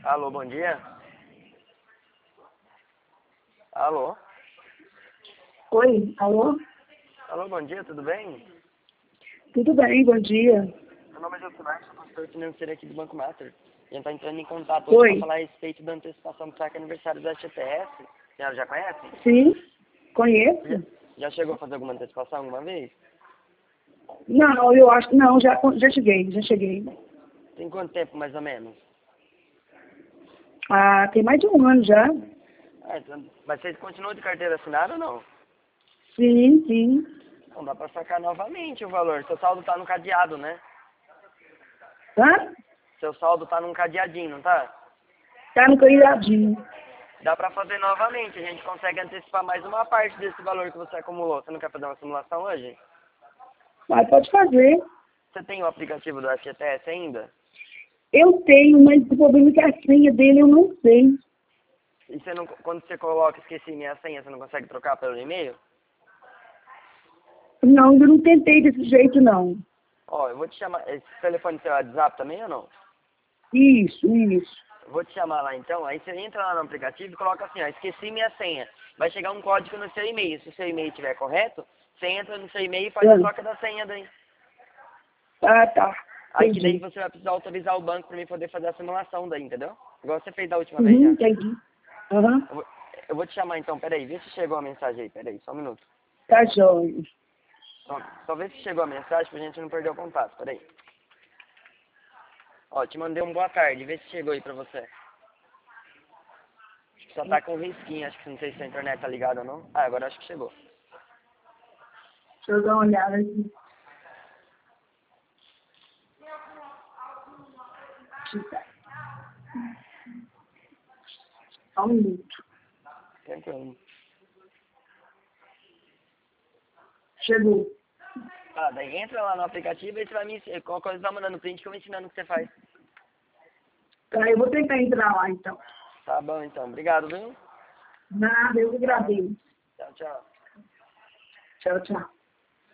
Alô, bom dia. Alô? Oi, alô? Alô, bom dia, tudo bem? Tudo bem, bom dia. Meu nome é Josimar, sou consultor financeiro aqui do Banco Master. A gente está entrando em contato hoje Oi, para falar a respeito da antecipação do saque aniversário do FGTS. A senhora já conhece? sim, Já, conheço? já chegou a fazer alguma antecipação alguma vez? Não, eu acho que não, já cheguei. Tem quanto tempo, mais ou menos? Ah, tem mais de um ano já. Então, mas você continua de carteira assinada ou não? Sim, sim. Não dá para sacar novamente o valor. Seu saldo está no cadeado, né? Hã? Seu saldo está num cadeadinho, não tá? Tá no candidatinho. Dá para fazer novamente. A gente consegue antecipar mais uma parte desse valor que você acumulou. Você não quer fazer uma simulação hoje? Mas pode fazer. Você tem o aplicativo do FGTS ainda? Eu tenho, mas o problema é que a senha dele eu não sei. E você não, quando você coloca esqueci minha senha, você não consegue trocar pelo e-mail? Não, eu não tentei desse jeito, não. Ó, eu vou te chamar. Esse telefone seu é WhatsApp também ou não? Isso, isso. Eu vou te chamar lá então. Aí você entra lá no aplicativo e coloca assim, ó, esqueci minha senha. Vai chegar um código no seu e-mail. Se o seu e-mail estiver correto, você entra no seu e-mail e faz a troca da senha daí. Ah, tá. Aí que daí Entendi. você vai precisar autorizar o banco para mim poder fazer a simulação daí, entendeu? Igual você fez da última vez Uhum, já. entendi. Aham. Eu vou te chamar então, peraí, vê se chegou a mensagem aí, peraí, só um minuto. Tá jóia. Só vê se chegou a mensagem pra gente não perder o contato, peraí. Ó, te mandei um boa tarde, vê se chegou aí pra você. Só tá com um risquinho, acho que não sei se a internet tá ligada ou não. Ah, agora acho que chegou. Deixa eu dar uma olhada aqui. Só um minuto. Tranquilo. Chegou. Tá, daí entra lá no aplicativo e você vai me ensinar. Qualquer coisa tá mandando print que eu vou ensinando o que você faz. Tá, eu vou tentar entrar lá, então. Tá bom então, obrigado, viu? Nada, eu que agradeço. Tchau, tchau. Tchau, tchau.